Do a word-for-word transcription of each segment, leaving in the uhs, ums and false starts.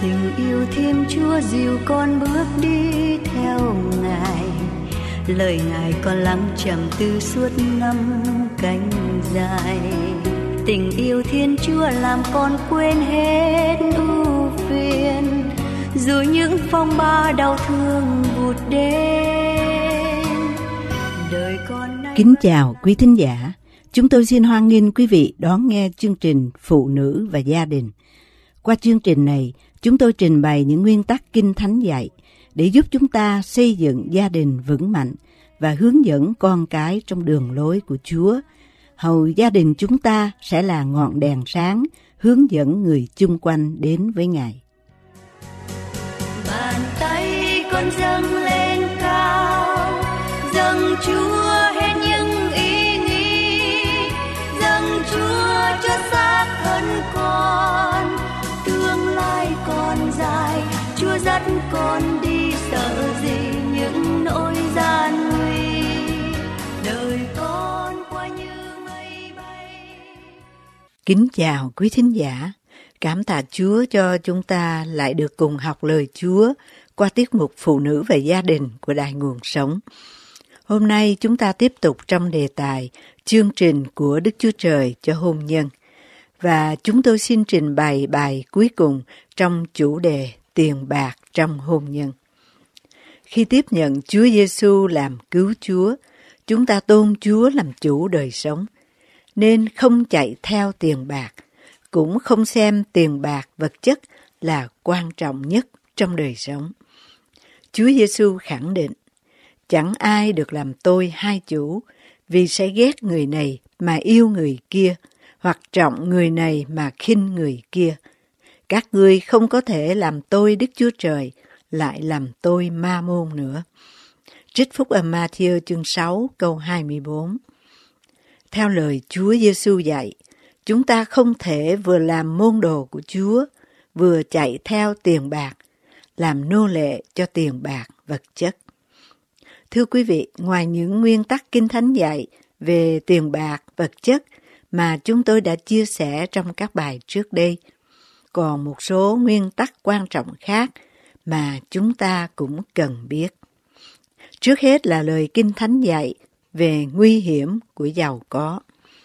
Tình yêu Thiên Chúa dìu con bước đi theo Ngài, lời Ngài còn lắng trầm tư suốt năm cánh dài. Tình yêu Thiên Chúa làm con quên hết ưu phiền, dù những phong ba đau thương vụt đến. Đời con nay... Kính chào quý thính giả, chúng tôi xin hoan nghênh quý vị đón nghe chương trình Phụ nữ và gia đình. Qua chương trình này, chúng tôi trình bày những nguyên tắc Kinh Thánh dạy để giúp chúng ta xây dựng gia đình vững mạnh và hướng dẫn con cái trong đường lối của Chúa. Hầu gia đình chúng ta sẽ là ngọn đèn sáng hướng dẫn người chung quanh đến với Ngài. Bàn tay con dâng lên cao, dâng Chúa hết những ý nghĩ, dâng Chúa cho xác thân con. Tương lai còn dài, Chúa dắt con đi, sợ gì những nỗi gian nguy. Đời con qua như mây bay. Kính chào quý thính giả, cảm tạ Chúa cho chúng ta lại được cùng học lời Chúa qua tiết mục Phụ nữ và gia đình của Đài Nguồn Sống. Hôm nay chúng ta tiếp tục trong đề tài chương trình của Đức Chúa Trời cho hôn nhân. Và chúng tôi xin trình bày bài cuối cùng trong chủ đề tiền bạc trong hôn nhân. Khi tiếp nhận Chúa Giêsu làm cứu Chúa, chúng ta tôn Chúa làm chủ đời sống, nên không chạy theo tiền bạc, cũng không xem tiền bạc vật chất là quan trọng nhất trong đời sống. Chúa Giêsu khẳng định, chẳng ai được làm tôi hai chủ, vì sẽ ghét người này mà yêu người kia, hoặc trọng người này mà khinh người kia. Các ngươi không có thể làm tôi Đức Chúa Trời, lại làm tôi ma môn nữa. Trích phúc âm Ma-thi-ơ chương sáu câu hai mươi bốn. Theo lời Chúa Giêsu dạy, chúng ta không thể vừa làm môn đồ của Chúa, vừa chạy theo tiền bạc, làm nô lệ cho tiền bạc vật chất. Thưa quý vị, ngoài những nguyên tắc Kinh Thánh dạy về tiền bạc vật chất mà chúng tôi đã chia sẻ trong các bài trước đây, còn một số nguyên tắc quan trọng khác mà chúng ta cũng cần biết. Trước hết là lời Kinh Thánh dạy về nguy hiểm của giàu có.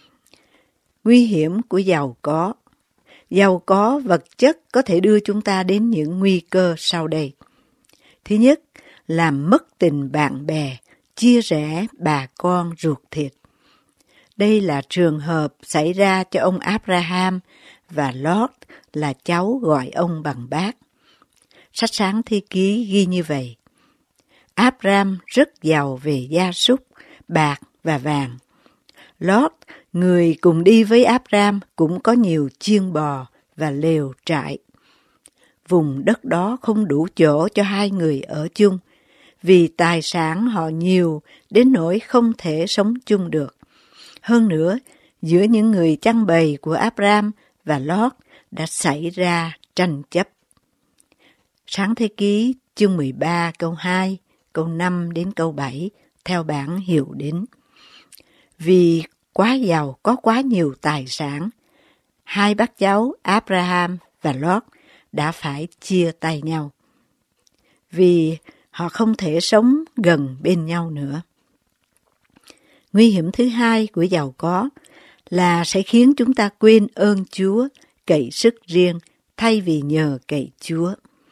Nguy hiểm của giàu có. Giàu có vật chất có thể đưa chúng ta đến những nguy cơ sau đây. Thứ nhất, làm mất tình bạn bè, chia rẽ bà con ruột thịt. Đây là trường hợp xảy ra cho ông Abraham và Lót là cháu gọi ông bằng bác. Sách Sáng Thế Ký ghi như vậy. Abraham rất giàu về gia súc, bạc và vàng. Lót, người cùng đi với Abraham, cũng có nhiều chiên bò và lều trại. Vùng đất đó không đủ chỗ cho hai người ở chung, vì tài sản họ nhiều đến nỗi không thể sống chung được. Hơn nữa, giữa những người chăn bầy của Abraham và Lót đã xảy ra tranh chấp. Sáng Thế Ký chương mười ba câu hai, câu năm đến câu bảy theo bản Hiệu Đính. Vì quá giàu có quá nhiều tài sản, hai bác cháu Abraham và Lót đã phải chia tay nhau. Vì họ không thể sống gần bên nhau nữa. Nguy hiểm thứ hai của giàu có là sẽ khiến chúng ta quên ơn Chúa, cậy sức riêng thay vì nhờ cậy Chúa.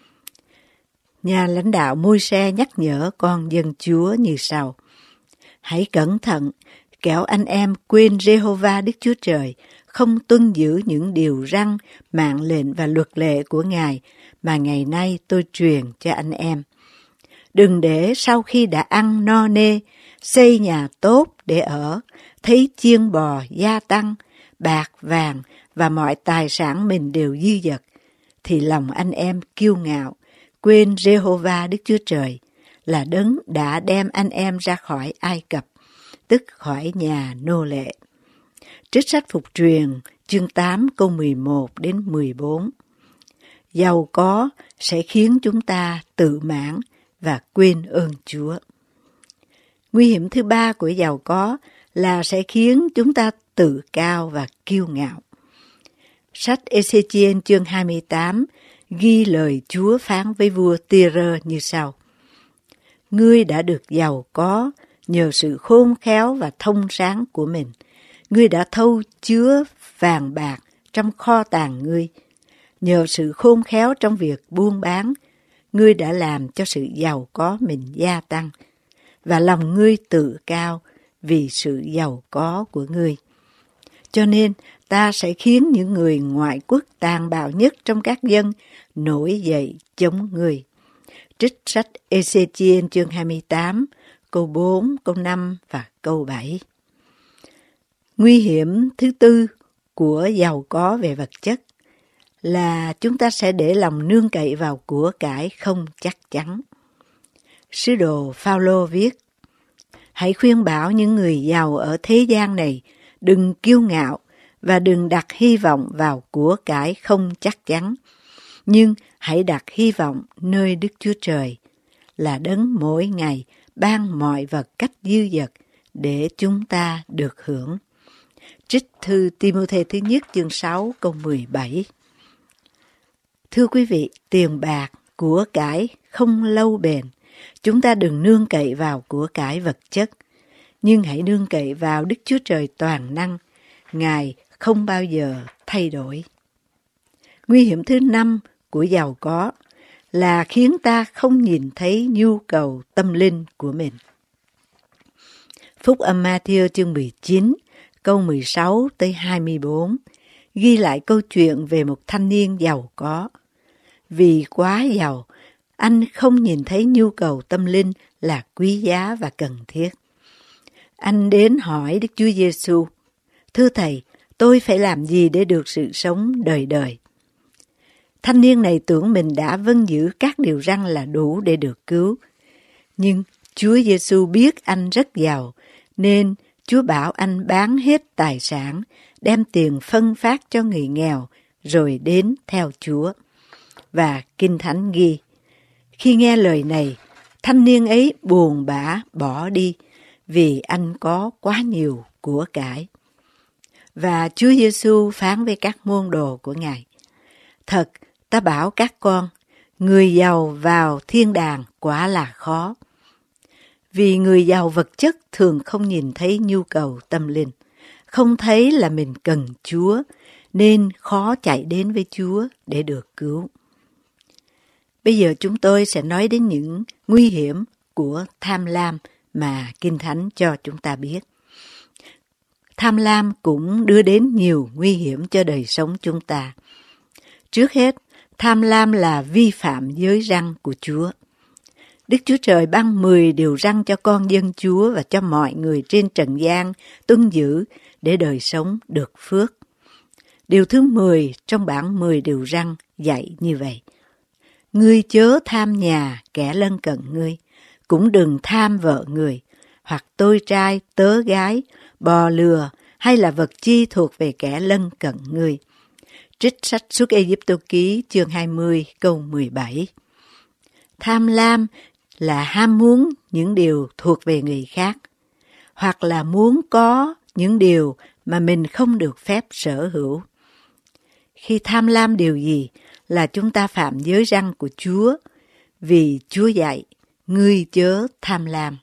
Nhà lãnh đạo Môi-se nhắc nhở con dân Chúa như sau. Hãy cẩn thận, kẻo anh em quên Giê-hô-va Đức Chúa Trời, không tuân giữ những điều răn, mạng lệnh và luật lệ của Ngài mà ngày nay tôi truyền cho anh em. Đừng để sau khi đã ăn no nê, xây nhà tốt để ở, thấy chiên bò gia tăng, bạc vàng và mọi tài sản mình đều dư dật, thì lòng anh em kiêu ngạo, quên Giê-hô-va Đức Chúa Trời, là đấng đã đem anh em ra khỏi Ai Cập, tức khỏi nhà nô lệ. Trích sách Phục Truyền, chương tám câu mười một đến mười bốn. Giàu có sẽ khiến chúng ta tự mãn và quên ơn Chúa. Nguy hiểm thứ ba của giàu có là sẽ khiến chúng ta tự cao và kiêu ngạo. Sách Ê-xê-chi-ên chương hai mươi tám ghi lời Chúa phán với vua Ty-rơ như sau: Ngươi đã được giàu có nhờ sự khôn khéo và thông sáng của mình. Ngươi đã thâu chứa vàng bạc trong kho tàng ngươi. Nhờ sự khôn khéo trong việc buôn bán, ngươi đã làm cho sự giàu có mình gia tăng, và lòng ngươi tự cao vì sự giàu có của ngươi. Cho nên ta sẽ khiến những người ngoại quốc tàn bạo nhất trong các dân nổi dậy chống ngươi. Trích sách Ê-xê-chi-ên chương hai mươi tám, câu bốn, câu năm và câu bảy. Nguy hiểm thứ tư của giàu có về vật chất là chúng ta sẽ để lòng nương cậy vào của cải không chắc chắn. Sứ đồ Phao-lô viết: Hãy khuyên bảo những người giàu ở thế gian này đừng kiêu ngạo và đừng đặt hy vọng vào của cải không chắc chắn, nhưng hãy đặt hy vọng nơi Đức Chúa Trời, là đấng mỗi ngày ban mọi vật cách dư dật để chúng ta được hưởng. Trích thư Ti-mô-thê thứ nhất chương sáu câu mười bảy. Thưa quý vị, tiền bạc, của cải không lâu bền. Chúng ta đừng nương cậy vào của cải vật chất, nhưng hãy nương cậy vào Đức Chúa Trời toàn năng. Ngài không bao giờ thay đổi. Nguy hiểm thứ năm của giàu có là khiến ta không nhìn thấy nhu cầu tâm linh của mình. Phúc âm Ma-thi-ơ chương mười chín, câu mười sáu tới hai mươi bốn, ghi lại câu chuyện về một thanh niên giàu có. Vì quá giàu, anh không nhìn thấy nhu cầu tâm linh là quý giá và cần thiết. Anh đến hỏi Đức Chúa Giêsu: Thưa Thầy, tôi phải làm gì để được sự sống đời đời? Thanh niên này tưởng mình đã vâng giữ các điều răn là đủ để được cứu. Nhưng Chúa Giêsu biết anh rất giàu, nên Chúa bảo anh bán hết tài sản, đem tiền phân phát cho người nghèo, rồi đến theo Chúa. Và Kinh Thánh ghi: Khi nghe lời này, thanh niên ấy buồn bã bỏ đi, vì anh có quá nhiều của cải. Và Chúa Giêsu phán với các môn đồ của Ngài: Thật, ta bảo các con, người giàu vào thiên đàng quả là khó. Vì người giàu vật chất thường không nhìn thấy nhu cầu tâm linh, không thấy là mình cần Chúa, nên khó chạy đến với Chúa để được cứu. Bây giờ chúng tôi sẽ nói đến những nguy hiểm của tham lam mà Kinh Thánh cho chúng ta biết. Tham lam cũng đưa đến nhiều nguy hiểm cho đời sống chúng ta. Trước hết, tham lam là vi phạm giới răn của Chúa. Đức Chúa Trời ban mười điều răn cho con dân Chúa và cho mọi người trên trần gian tuân giữ để đời sống được phước. Điều thứ mười trong bảng mười điều răn dạy như vậy: Ngươi chớ tham nhà kẻ lân cận ngươi, cũng đừng tham vợ người, hoặc tôi trai, tớ gái, bò lừa, hay là vật chi thuộc về kẻ lân cận ngươi. Trích sách Xuất Ê-díp-tô ký chương hai mươi câu mười bảy. Tham lam là ham muốn những điều thuộc về người khác, hoặc là muốn có những điều mà mình không được phép sở hữu. Khi tham lam điều gì là chúng ta phạm giới răn của Chúa, vì Chúa dạy: Ngươi chớ tham lam.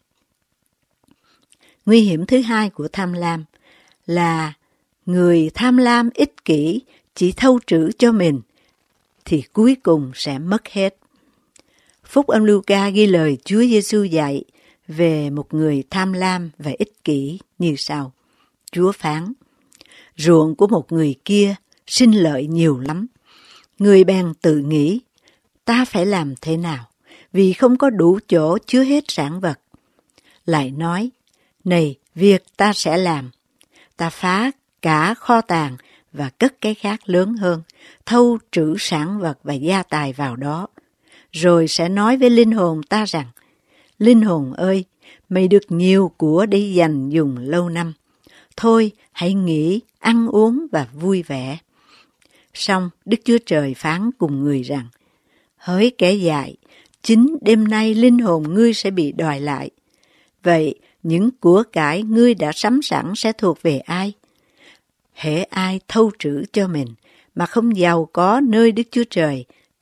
Nguy hiểm thứ hai của tham lam là người tham lam ích kỷ chỉ thâu trữ cho mình, thì cuối cùng sẽ mất hết. Phúc âm Luca ghi lời Chúa Giêsu dạy về một người tham lam và ích kỷ như sau. Chúa phán: Ruộng của một người kia sinh lợi nhiều lắm. Người bèn tự nghĩ: Ta phải làm thế nào, vì không có đủ chỗ chứa hết sản vật. Lại nói: Này, việc ta sẽ làm. Ta phá cả kho tàng và cất cái khác lớn hơn, thâu trữ sản vật và gia tài vào đó. Rồi sẽ nói với linh hồn ta rằng: Linh hồn ơi, mày được nhiều của để dành dùng lâu năm. Thôi, hãy nghỉ, ăn uống và vui vẻ. Xong, Đức Chúa Trời phán cùng người rằng: Hỡi kẻ dại, chính đêm nay linh hồn ngươi sẽ bị đòi lại. Vậy, những của cải ngươi đã sắm sẵn sẽ thuộc về ai? Hễ ai thâu trữ cho mình mà không giàu có nơi Đức Chúa Trời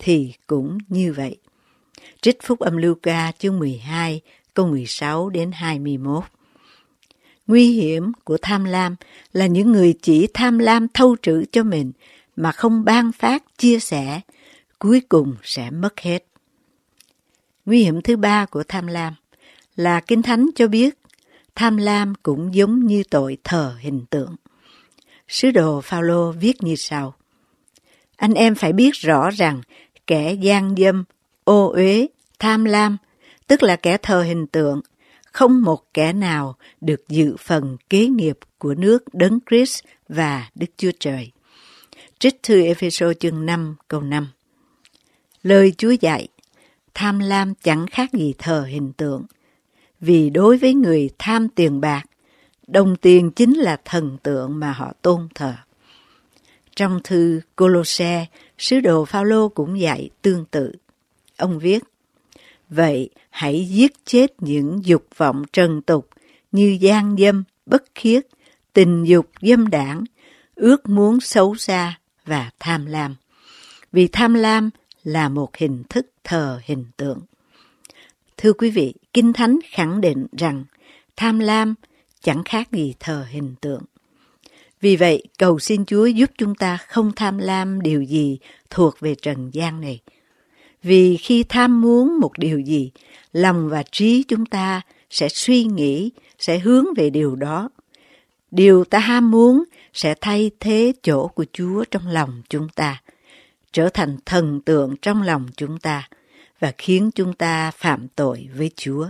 thì cũng như vậy. Trích Phúc Âm Luca chương mười hai, câu mười sáu đến hai mươi mốt. Nguy hiểm của tham lam là những người chỉ tham lam thâu trữ cho mình mà không ban phát chia sẻ, cuối cùng sẽ mất hết. Nguy hiểm thứ ba của tham lam là Kinh Thánh cho biết tham lam cũng giống như tội thờ hình tượng. Sứ đồ Phao-lô viết như sau: Anh em phải biết rõ rằng kẻ gian dâm, ô uế, tham lam, tức là kẻ thờ hình tượng, không một kẻ nào được dự phần kế nghiệp của nước Đấng Christ và Đức Chúa Trời. Trích thư Ê-phê-sô chương năm câu năm. Lời Chúa dạy, tham lam chẳng khác gì thờ hình tượng, vì đối với người tham tiền bạc, đồng tiền chính là thần tượng mà họ tôn thờ. Trong thư Cô-lô-se, sứ đồ Phao-lô cũng dạy tương tự. Ông viết: Vậy hãy giết chết những dục vọng trần tục như gian dâm, bất khiết, tình dục dâm đảng, ước muốn xấu xa và tham lam. Vì tham lam là một hình thức thờ hình tượng. Thưa quý vị, Kinh Thánh khẳng định rằng tham lam chẳng khác gì thờ hình tượng. Vì vậy, cầu xin Chúa giúp chúng ta không tham lam điều gì thuộc về trần gian này. Vì khi tham muốn một điều gì, lòng và trí chúng ta sẽ suy nghĩ, sẽ hướng về điều đó. Điều ta ham muốn sẽ thay thế chỗ của Chúa trong lòng chúng ta, trở thành thần tượng trong lòng chúng ta và khiến chúng ta phạm tội với Chúa.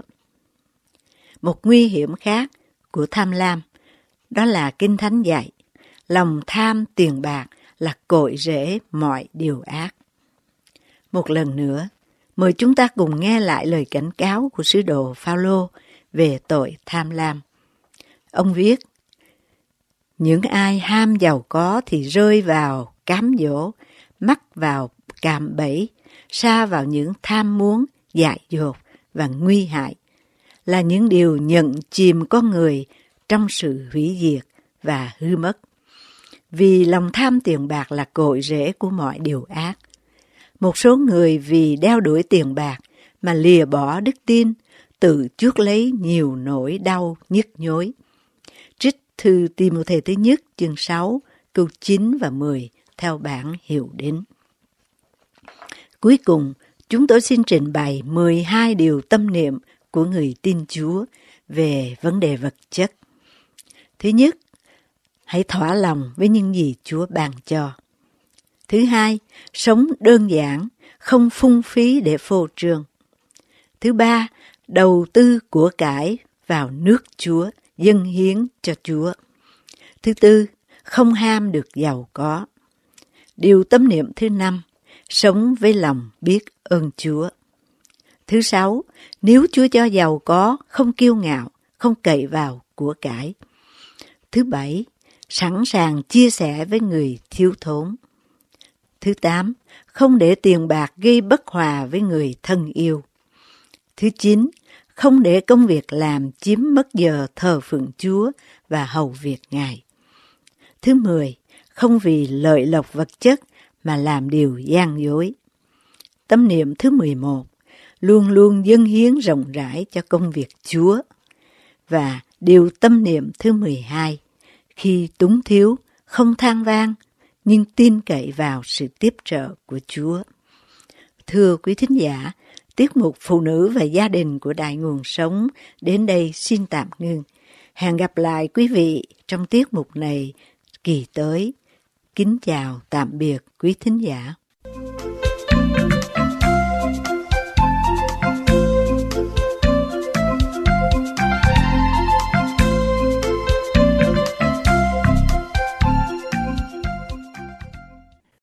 Một nguy hiểm khác của tham lam, đó là Kinh Thánh dạy, lòng tham tiền bạc là cội rễ mọi điều ác. Một lần nữa, mời chúng ta cùng nghe lại lời cảnh cáo của sứ đồ Phao-lô về tội tham lam. Ông viết: Những ai ham giàu có thì rơi vào cám dỗ, mắc vào cạm bẫy, sa vào những tham muốn, dại dột và nguy hại, là những điều nhận chìm con người trong sự hủy diệt và hư mất. Vì lòng tham tiền bạc là cội rễ của mọi điều ác. Một số người vì đeo đuổi tiền bạc mà lìa bỏ đức tin, tự chuốc lấy nhiều nỗi đau nhức nhối. Trích thư Ti-mô-thê thứ nhất chương sáu, câu chín và mười theo bản Hiệu Đính. Cuối cùng, chúng tôi xin trình bày mười hai điều tâm niệm của người tin Chúa về vấn đề vật chất. Thứ nhất, hãy thỏa lòng với những gì Chúa ban cho. Thứ hai, sống đơn giản, không phung phí để phô trương. Thứ ba, đầu tư của cải vào nước Chúa, dâng hiến cho Chúa. Thứ tư, không ham được giàu có. Điều tâm niệm thứ năm, sống với lòng biết ơn Chúa. Thứ sáu, nếu Chúa cho giàu có, không kiêu ngạo, không cậy vào của cải. Thứ bảy, sẵn sàng chia sẻ với người thiếu thốn. Thứ tám, không để tiền bạc gây bất hòa với người thân yêu. Thứ chín, không để công việc làm chiếm mất giờ thờ phượng Chúa và hầu việc Ngài. Thứ mười, không vì lợi lộc vật chất mà làm điều gian dối. Tâm niệm thứ mười một, luôn luôn dâng hiến rộng rãi cho công việc Chúa. Và điều tâm niệm thứ mười hai, khi túng thiếu, không than vang, nhưng tin cậy vào sự tiếp trợ của Chúa. Thưa quý thính giả, tiết mục Phụ nữ và gia đình của Đài Nguồn Sống đến đây xin tạm ngưng. Hẹn gặp lại quý vị trong tiết mục này kỳ tới. Kính chào tạm biệt quý thính giả.